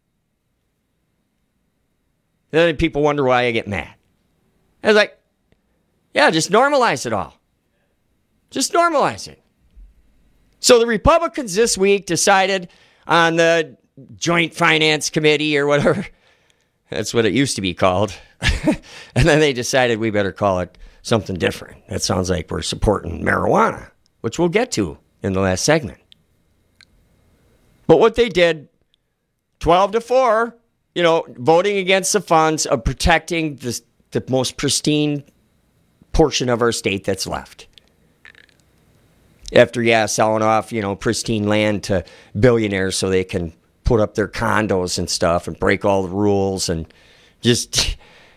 Then people wonder why I get mad. I was like, yeah, just normalize it all. Just normalize it. So the Republicans this week decided on the Joint Finance Committee or whatever. That's what it used to be called. And then they decided we better call it something different. That sounds like we're supporting marijuana, which we'll get to in the last segment. But what they did, 12-4, voting against the funds of protecting the most pristine portion of our state that's left. After, selling off, pristine land to billionaires so they can put up their condos and stuff and break all the rules and just,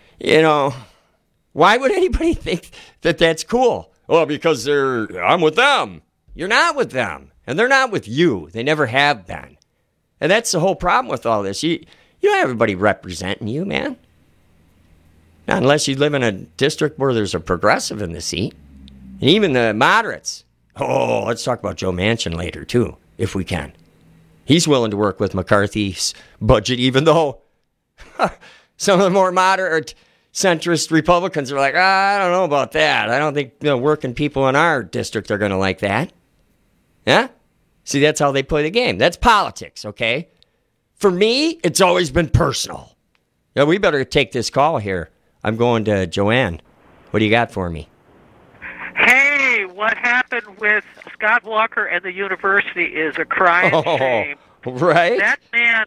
why would anybody think that that's cool? Well, because I'm with them. You're not with them. And they're not with you. They never have been. And that's the whole problem with all this. You don't have everybody representing you, man. Not unless you live in a district where there's a progressive in the seat. And even the moderates. Oh, let's talk about Joe Manchin later, too, if we can. He's willing to work with McCarthy's budget, even though some of the more moderate centrist Republicans are like, I don't know about that. I don't think working people in our district are going to like that. Yeah? See, that's how they play the game. That's politics, okay? For me, it's always been personal. Yeah, we better take this call here. I'm going to Joanne. What do you got for me? Hey, what happened with Scott Walker and the university is a crying shame. Right? That man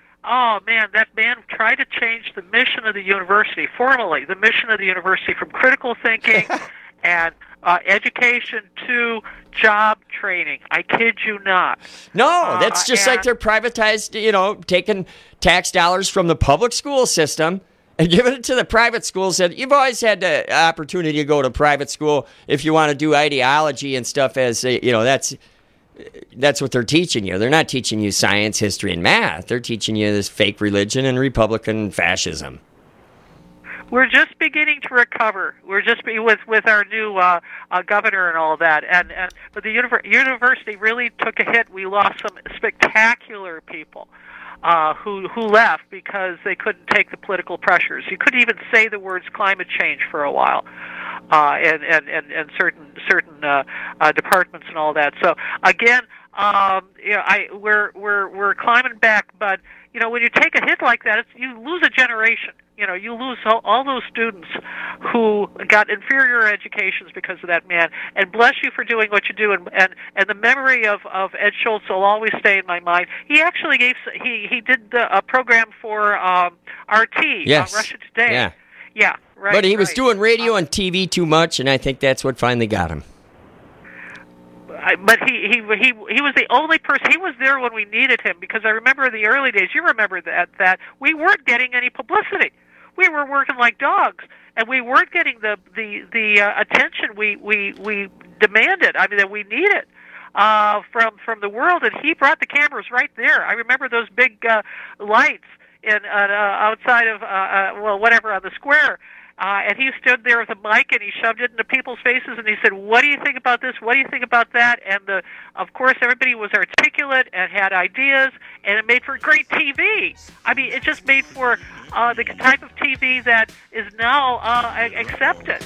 tried to change the mission of the university, formally, the mission of the university from critical thinking and education to job training. I kid you not. No, that's just like they're privatized, taking tax dollars from the public school system and giving it to the private schools. And you've always had the opportunity to go to private school if you want to do ideology and stuff as, that's what they're teaching you. They're not teaching you science, history, and math. They're teaching you this fake religion and Republican fascism. We're just beginning to recover. We're just with our new governor and all that, but the university really took a hit. We lost some spectacular people who left because they couldn't take the political pressures. You couldn't even say the words climate change for a while, and certain departments and all that. So again, we're climbing back, but when you take a hit like that, you lose a generation. You lose all those students who got inferior educations because of that man. And bless you for doing what you do. And the memory of Ed Schultz will always stay in my mind. He actually he did a program for RT, yes. Russia Today. Yeah, right. But he was doing radio and TV too much, and I think that's what finally got him. But he was the only person. He was there when we needed him, because I remember in the early days. You remember that we weren't getting any publicity. We were working like dogs, and we weren't getting the attention we demanded. I mean, that we needed from the world. And he brought the cameras right there. I remember those big lights outside of whatever on the square. And he stood there with a mic, and he shoved it into people's faces, and he said, "What do you think about this? What do you think about that?" And of course, everybody was articulate and had ideas, and it made for great TV. I mean, it just made for the type of TV that is now accepted.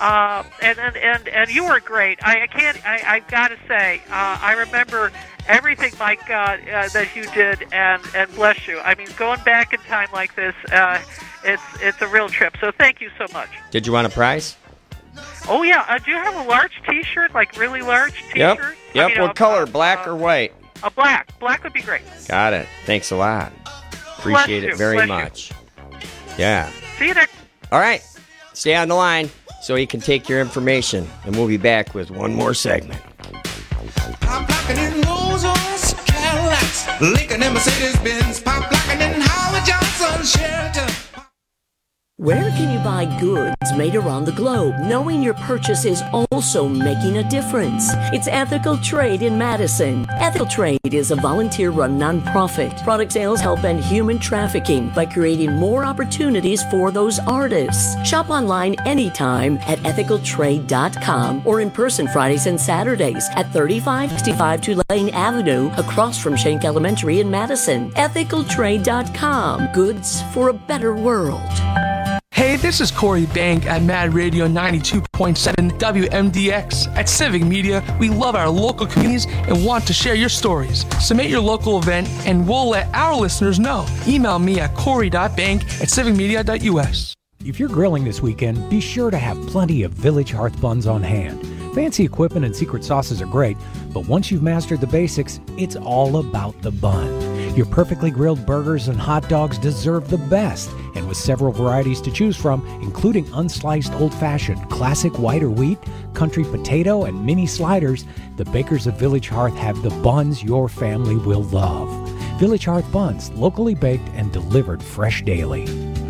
And you were great. I've got to say, I remember everything, Mike, that you did, and bless you. I mean, going back in time like this, it's a real trip. So thank you so much. Did you want a prize? Oh, yeah. Do you have a large T-shirt, like really large T-shirt? Yep. What color, black or white? A black. Black would be great. Got it. Thanks a lot. Appreciate it very much. Yeah. See you next. All right. Stay on the line so he can take your information, and we'll be back with one more segment. Pop locking in Rolls-Royce, Cadillacs, Lincoln and Mercedes-Benz, pop locking in Howard Johnson, Sheraton. Where can you buy goods made around the globe, knowing your purchase is also making a difference? It's Ethical Trade in Madison. Ethical Trade is a volunteer-run nonprofit. Product sales help end human trafficking by creating more opportunities for those artists. Shop online anytime at ethicaltrade.com or in person Fridays and Saturdays at 3565 Tulane Avenue across from Schenck Elementary in Madison. Ethicaltrade.com. Goods for a better world. Hey, this is Corey Bank at Mad Radio 92.7 WMDX. At Civic Media, we love our local communities and want to share your stories. Submit your local event and we'll let our listeners know. Email me at corey.bank@civicmedia.us. If you're grilling this weekend, be sure to have plenty of Village Hearth buns on hand. Fancy equipment and secret sauces are great, but once you've mastered the basics, it's all about the bun. Your perfectly grilled burgers and hot dogs deserve the best, and with several varieties to choose from, including unsliced old-fashioned, classic white or wheat, country potato, and mini sliders, the bakers of Village Hearth have the buns your family will love. Village Hearth buns, locally baked and delivered fresh daily.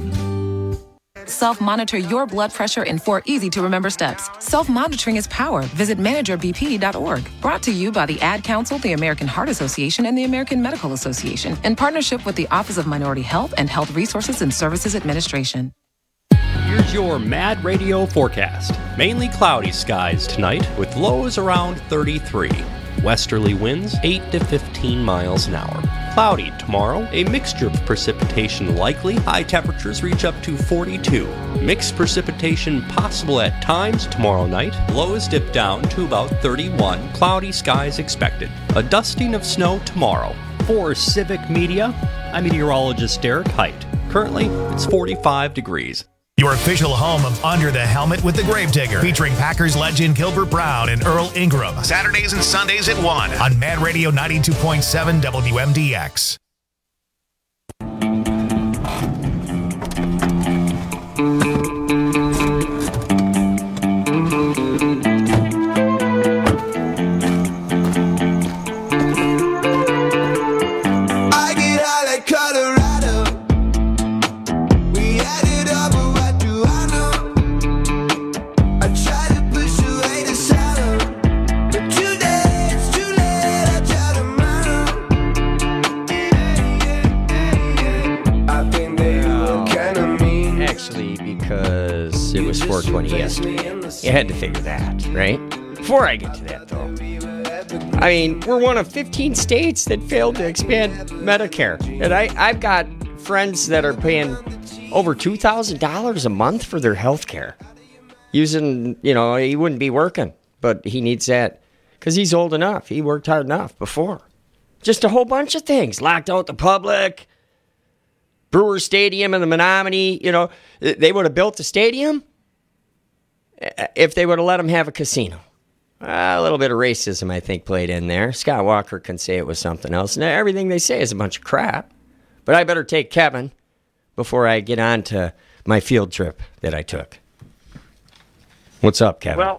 Self-monitor your blood pressure in 4 easy-to-remember steps. Self-monitoring is power. Visit managerbp.org. Brought to you by the Ad Council, the American Heart Association, and the American Medical Association, in partnership with the Office of Minority Health and Health Resources and Services Administration. Here's your Mad Radio forecast. Mainly cloudy skies tonight with lows around 33. Westerly winds 8 to 15 miles an hour. Cloudy tomorrow, a mixture of precipitation likely. High temperatures reach up to 42. Mixed precipitation possible at times tomorrow night. Lows dip down to about 31. Cloudy skies expected. A dusting of snow tomorrow. For Civic Media, I'm meteorologist Derek Height. Currently, it's 45 degrees. Your official home of Under the Helmet with the Gravedigger, featuring Packers legend Gilbert Brown and Earl Ingram. Saturdays and Sundays at 1 on Mad Radio 92.7 WMDX. It was 420 yesterday. You had to figure that, right? Before I get to that, though, I mean, we're one of 15 states that failed to expand Medicare. And I've got friends that are paying over $2,000 a month for their health care. Using, he wouldn't be working, but he needs that because he's old enough. He worked hard enough before. Just a whole bunch of things. Locked out the public. Brewer Stadium in the Menominee, they would have built the stadium if they would have let them have a casino. A little bit of racism, I think, played in there. Scott Walker can say it was something else. And everything they say is a bunch of crap. But I better take Kevin before I get on to my field trip that I took. What's up, Kevin? Well,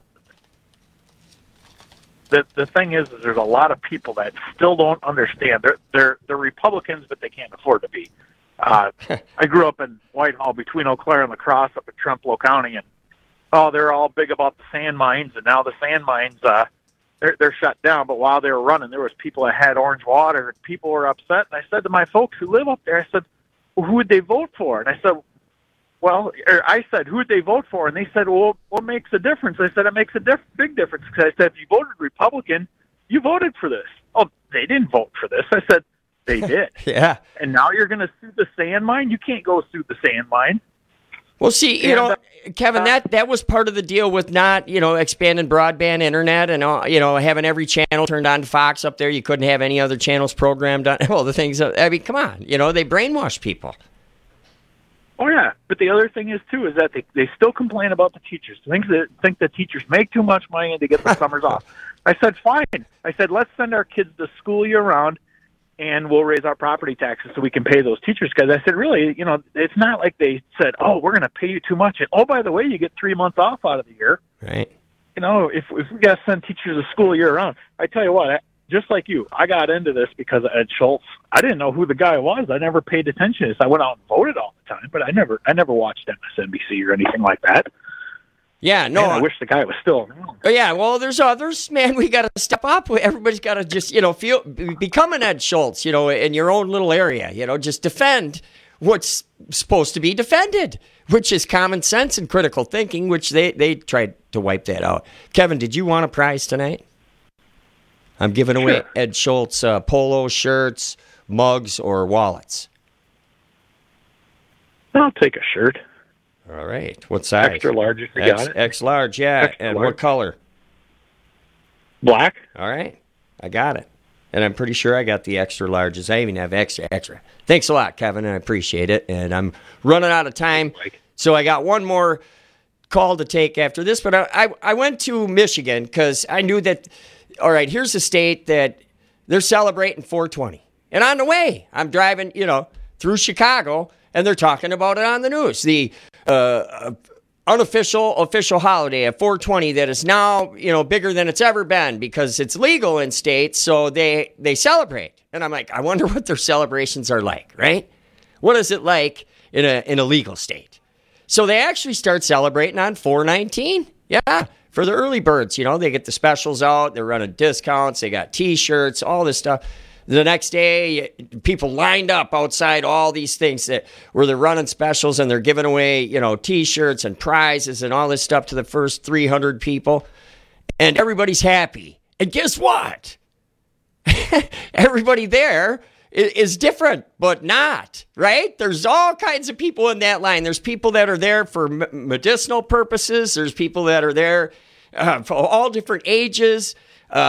the thing is there's a lot of people that still don't understand. They're Republicans, but they can't afford to be. I grew up in Whitehall between Eau Claire and La Crosse up in Trempealeau County, and they're all big about the sand mines, and now the sand mines they're shut down. But while they were running, there was people that had orange water, and people were upset. And I said to my folks who live up there, I said, well, who would they vote for? And I said, who would they vote for? And they said, well, what makes a difference? I said, it makes a big difference, because I said, if you voted Republican, you voted for this. Oh, they didn't vote for this. I said, they did. Yeah. And now you're going to sue the sand mine? You can't go sue the sand mine. Well, see, Kevin, that was part of the deal with not, expanding broadband internet and, having every channel turned on to Fox up there. You couldn't have any other channels programmed on. Well, the things, come on, they brainwash people. Oh, yeah. But the other thing is, too, is that they still complain about the teachers. Think that teachers make too much money and they get the summers off. I said, fine. I said, let's send our kids to school year-round, and we'll raise our property taxes so we can pay those teachers. Because I said, really, it's not like they said, oh, we're going to pay you too much. And, oh, by the way, you get 3 months off out of the year. Right. If we got to send teachers to school year-round, I tell you what, just like you, I got into this because of Ed Schultz. I didn't know who the guy was. I never paid attention to this. I went out and voted all the time, but I never watched MSNBC or anything like that. Yeah, no. Man, I wish the guy was still around. Oh, yeah, well, there's others, man. We got to step up. Everybody's got to just, become an Ed Schultz, in your own little area. Just defend what's supposed to be defended, which is common sense and critical thinking, which they tried to wipe that out. Kevin, did you want a prize tonight? I'm giving away Ed Schultz polo shirts, mugs, or wallets. I'll take a shirt. All right. What size? Extra large, if you got it. X large, yeah. Extra and large. What color? Black. All right. I got it. And I'm pretty sure I got the extra larges. I even have extra. Thanks a lot, Kevin. I appreciate it. And I'm running out of time. So I got one more call to take after this. But I went to Michigan because I knew that, all right, here's a state that they're celebrating 420. And on the way, I'm driving, through Chicago, and they're talking about it on the news. The official holiday at 420 that is now, bigger than it's ever been because it's legal in states, so they celebrate. And I'm like, I wonder what their celebrations are like, right? What is it like in a legal state? So they actually start celebrating on 419. Yeah, for the early birds, they get the specials out, they're running discounts, they got T-shirts, all this stuff. The next day, people lined up outside all these things where they're running specials and they're giving away, T-shirts and prizes and all this stuff to the first 300 people. And everybody's happy. And guess what? Everybody there is different, but not, right? There's all kinds of people in that line. There's people that are there for medicinal purposes. There's people that are there for all different ages,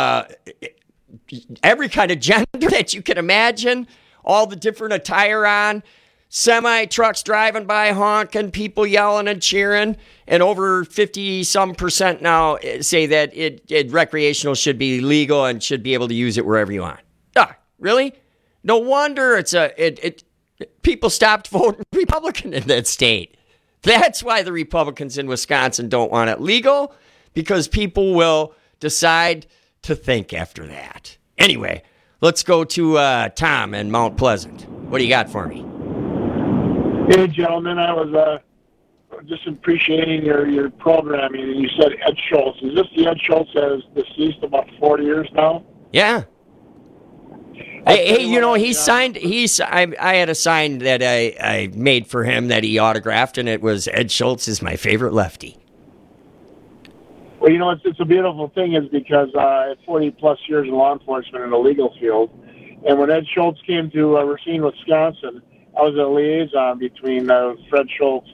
every kind of gender that you can imagine, all the different attire on, semi-trucks driving by honking, people yelling and cheering, and over 50-some% now say that it recreational should be legal and should be able to use it wherever you want. Really? No wonder people stopped voting Republican in that state. That's why the Republicans in Wisconsin don't want it legal, because people will decide to think after that. Anyway, let's go to Tom in Mount Pleasant. What do you got for me? Hey, gentlemen, I was just appreciating your programming. You said Ed Schultz. Is this the Ed Schultz that is deceased about 40 years now? Yeah. Hey, he signed. I had a sign that I made for him that he autographed, and it was Ed Schultz is my favorite lefty. Well, it's a beautiful thing is because I had 40-plus years in law enforcement in the legal field. And when Ed Schultz came to Racine, Wisconsin, I was a liaison between Ed Schultz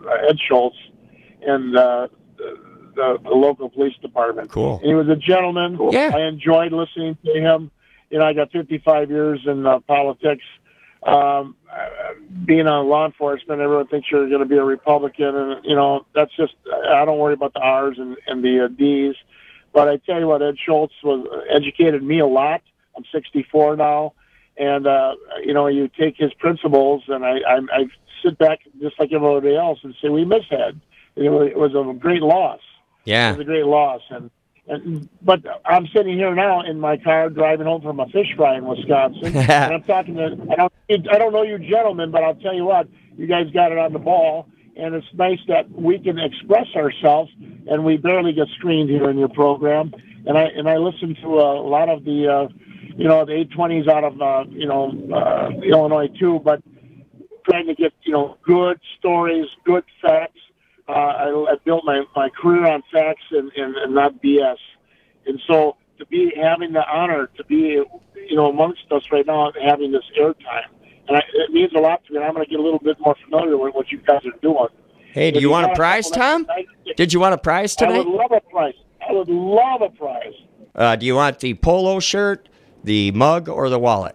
and the local police department. Cool. And he was a gentleman. Cool. Yeah. I enjoyed listening to him. I got 55 years in politics. Being on law enforcement, everyone thinks you're going to be a Republican, and that's just, I don't worry about the R's and the D's. But I tell you what, Ed Schultz educated me a lot. I'm 64 now, and you take his principles, and I sit back just like everybody else and say we miss Ed. It was a great loss. Yeah, it was a great loss, but I'm sitting here now in my car driving home from a fish fry in Wisconsin, and I'm talking to, I don't know you gentlemen, but I'll tell you what, you guys got it on the ball, and it's nice that we can express ourselves, and we barely get screened here in your program, and I listen to a lot of the, the 820s out of, Illinois too, but trying to get, good stories, good facts. I built my career on facts and not BS. And so to be having the honor to be, amongst us right now, having this airtime, and it means a lot to me. And I'm going to get a little bit more familiar with what you guys are doing. Hey, do you want a prize, Tom? Did you want a prize tonight? I would love a prize. I would love a prize. Do you want the polo shirt, the mug, or the wallet?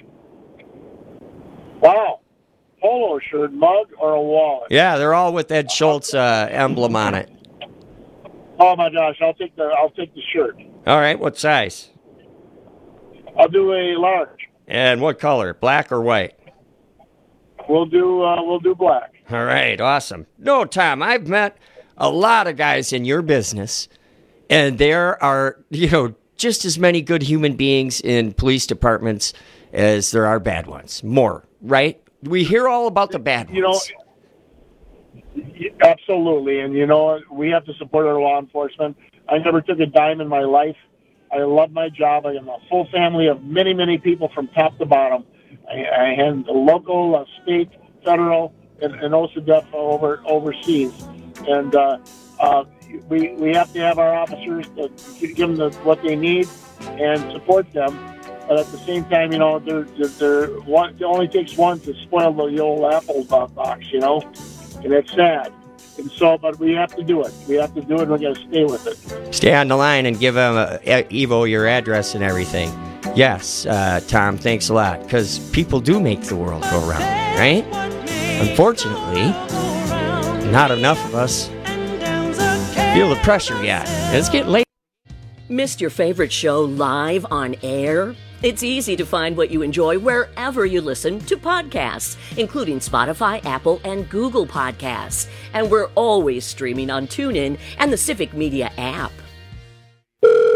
Wow. Polo shirt, mug, or a wallet? Yeah, they're all with Ed Schultz emblem on it. Oh my gosh, I'll take the shirt. All right, what size? I'll do a large. And what color? Black or white? We'll do black. All right, awesome. No, Tom, I've met a lot of guys in your business, and there are, just as many good human beings in police departments as there are bad ones. More, right? We hear all about the bad ones. Absolutely. And, we have to support our law enforcement. I never took a dime in my life. I love my job. I am a full family of many, many people from top to bottom. I handle local, state, federal, and OCDF overseas. And we have to have our officers to give them what they need and support them. But at the same time, it only takes one to spoil the old apple box, and it's sad. And so, but we have to do it. We have to do it, and we're going to stay with it. Stay on the line and give Evo your address and everything. Yes, Tom, thanks a lot, because people do make the world go round, right? Unfortunately, not enough of us feel the pressure yet. It's getting late. Missed your favorite show live on air? It's easy to find what you enjoy wherever you listen to podcasts, including Spotify, Apple, and Google Podcasts. And we're always streaming on TuneIn and the Civic Media app.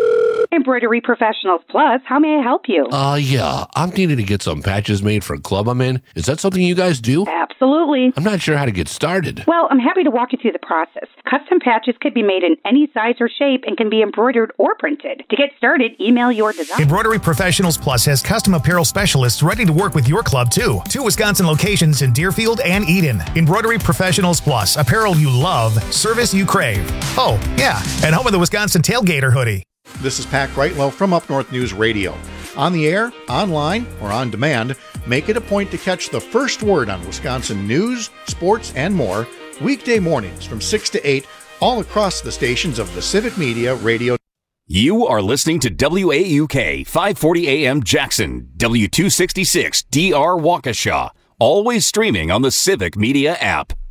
Embroidery Professionals Plus, how may I help you? Yeah, I'm needing to get some patches made for a club I'm in. Is that something you guys do? Absolutely. I'm not sure how to get started. Well, I'm happy to walk you through the process. Custom patches could be made in any size or shape and can be embroidered or printed. To get started, email your design. Embroidery Professionals Plus has custom apparel specialists ready to work with your club, too. 2 Wisconsin locations in Deerfield and Eden. Embroidery Professionals Plus, apparel you love, service you crave. Oh, yeah, and home of the Wisconsin Tailgater hoodie. This is Pat Greitlow from Up North News Radio. On the air, online, or on demand, make it a point to catch the first word on Wisconsin news, sports, and more weekday mornings from 6 to 8 all across the stations of the Civic Media Radio. You are listening to WAUK 540 AM Jackson, W266 DR Waukesha, always streaming on the Civic Media app.